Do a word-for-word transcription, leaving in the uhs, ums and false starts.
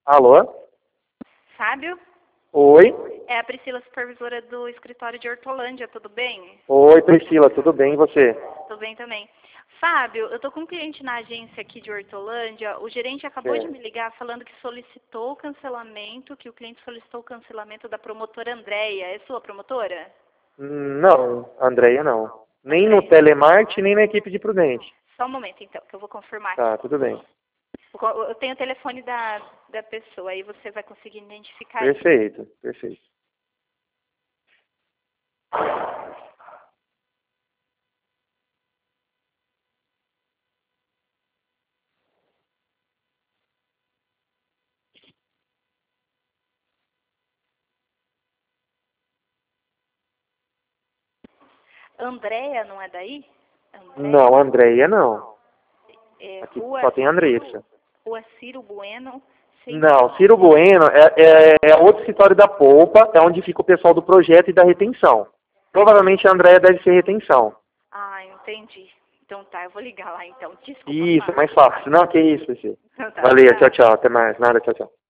Alô? Fábio? Oi? É a Priscila, supervisora do escritório de Hortolândia, tudo bem? Oi, Priscila, tudo bem e você? Tudo bem também. Fábio, eu tô com um cliente na agência aqui de Hortolândia, o gerente acabou de É. me ligar falando que solicitou o cancelamento, que o cliente solicitou o cancelamento da promotora Andréia. É sua promotora? Hum, Não, Andréia não. Nem no Andréia. Telemarte, nem na equipe de Prudente. Só um momento então, que eu vou confirmar Tá, aqui. tudo bem. Eu tenho o telefone da, da pessoa, aí você vai conseguir identificar ele. Perfeito, perfeito. Andréia não é daí? Andréia? Não, Andréia não. É, Aqui rua, só tem Andressa. rua Ciro Bueno, Não, Ciro Bueno é, é, é outro escritório da Polpa, é onde fica o pessoal do projeto e da retenção. Provavelmente a Andréia deve ser retenção. Ah, entendi. Então tá, eu vou ligar lá então. Desculpa, Isso, Fábio. mais fácil. Não, que isso, Priscila. Então tá, Valeu, tchau, obrigada. tchau. Até mais. Nada, tchau, tchau.